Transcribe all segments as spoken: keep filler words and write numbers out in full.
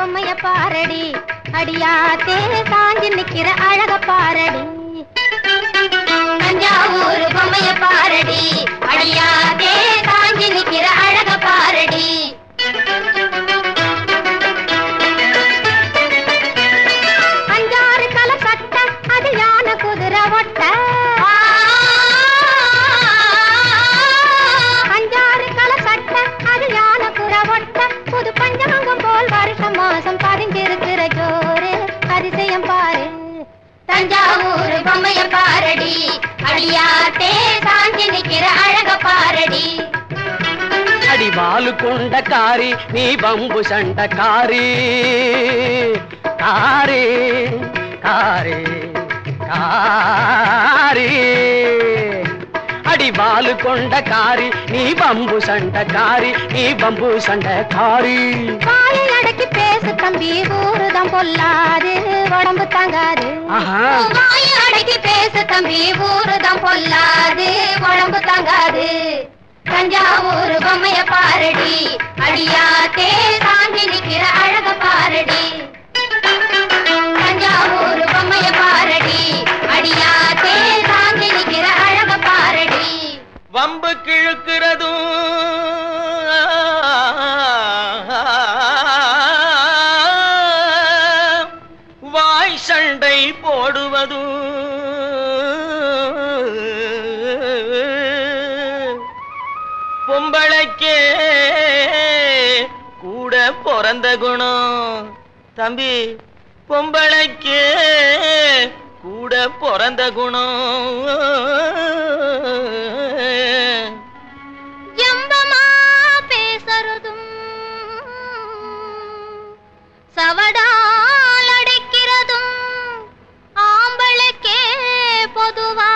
பொம்மைய பாரடி அடியாத்தே சாஞ்சி நிக்கிற அழக பாரடி தஞ்சாவூர் பொம்மைய பாரடி அடியாத்தே சாஞ்சி நிக்கிற அழக பாரடி அஞ்சாறு கல சட்ட அது யானை குதிரை ஒட்ட அஞ்சாறு கல சட்ட அது யானை குதிரை ஒட்ட புது பஞ்சாங்கம் போல் வருஷம் மாசம் பதிஞ்சிருக்கிற ஜோரு அதிசயம் பாரு தஞ்சாவூர் பொம்மைய பாரடி அடியாத்தே சாஞ்சி நிக்கிற அழக பாரடி அடி வாலு கொண்ட காரி நீ பம்பு சண்ட காரி காரி காரி காரி அடி வாலு கொண்ட காரி நீ பம்பு சண்ட காரி நீ பம்பு சண்ட காரி வாயை அடக்கி பேசு தம்பி ஊருதான் பொல்லாது உடம்பு தாங்காது வாயை அடக்கி பேசு தம்பி ஊருதான் பொல்லாது உடம்பு தாங்காது தஞ்சாவூர் பொம்மைய பாரடி அடியாத்தே சாஞ்சி நிக்கிற அழக பாரடி தஞ்சாவூர் பொம்மைய பாரடி அடியாத்தே சாஞ்சி நிக்கிற அழக பாரடி வம்பு கிழக்கிறதும் வாய் சண்டை போடுவதும் பொம்பளைக்கே கூட பிறந்த குணம் தம்பி பொம்பளைக்கே கூட பிறந்த குணம் எம்பமா பேசறதும் சவடால் அடைக்கிறதும் ஆம்பளுக்கே பொதுவா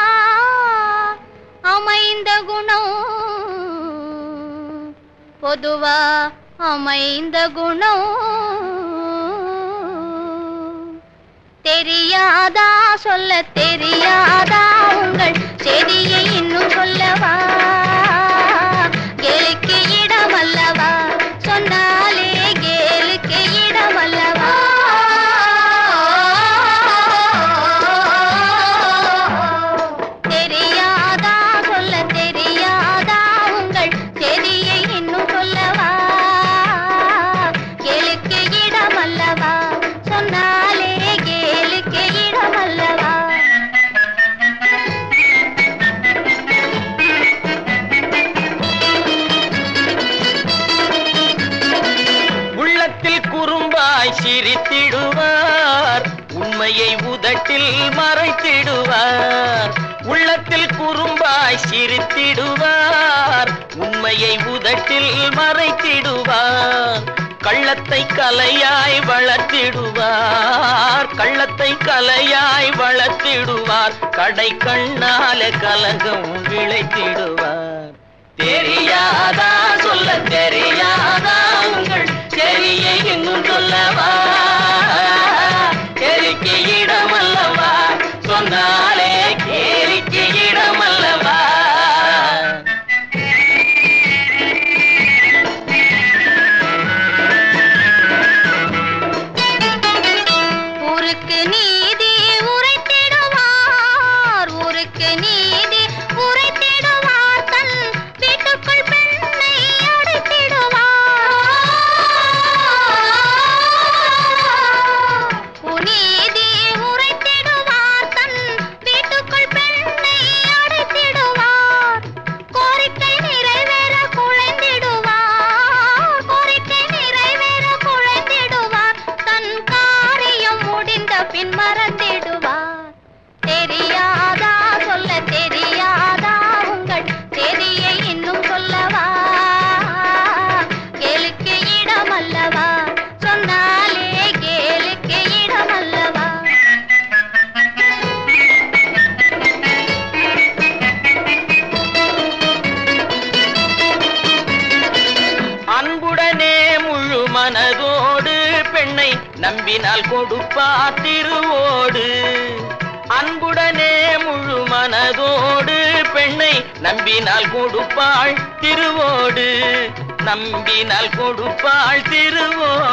அமைந்த குணம் பொதுவா அமைந்த குணம் தெரியாதா சொல்ல தெரியாதா உங்கள் செய்தியை இன்னும் சொல்லவா கேளுக்கு இடமல்லவா சொன்னாலே கேளுக்கு இடமல்லவா தெரியாதா சொல்ல தெரியாதா உங்கள் செய்தியை இன்னும் சொல்லவா கேளுக்கு இடமல்லவா சொன்னாலே கேளுக்கு இடமல்லவா உள்ளத்தில் குறும்பாய் சிரித்திடுவார் உண்மையை உதட்டில் மறைத்திடுவார் உள்ளத்தில் குறும்பாய் சிரித்திடுவார் உண்மையை உதட்டில் மறைத்திடுவார் கள்ளத்தை கலையாய் வளர்த்திடுவார் கள்ளத்தை கலையாய் வளர்த்திடுவார் கடை கண்ணால கலங்கம் விளைத்திடுவார் தெரியாதா சொல்ல தெரியாதா உங்கள் சரியை இன்னும் சொல்லவா கேலிக்கு இடமல்லவா சொன்னாலே கேலிக்கு இடமல்லவா ஊருக்கு நீதி உரைத்திடுவார் ஊருக்கு நீதி உரைத்திடுவார் தன் வீட்டுக்குள் பெண்ணை அடைத்திடுவார் நீதி உரைத்திடுவார் தன் வீட்டுக்குள் பெண்ணை அடைத்திடுவார் கோரிக்கை நிறைவேற குழைந்திடுவார் கோரிக்கை நிறைவேற குழைந்திடுவார் தன் காரியம் முடிந்த பின் மறந்திடுவார் தெரியாதா சொல்ல தெரியாதா உங்கள் செய்தியை இன்னும் சொல்லவா கேளுக்கு இடமல்லவா சொன்னாலே கேளுக்கு இடமல்லவா அன்புடனே முழு மனதோடு பெண்ணை நம்பினால் கொடுப்பார் திருவோடு அன்புடனே முழு மனதோடு பெண்ணை நம்பினால் கொடுப்பாள் திருவோடு நம்பினால் கொடுப்பாள் திருவோடு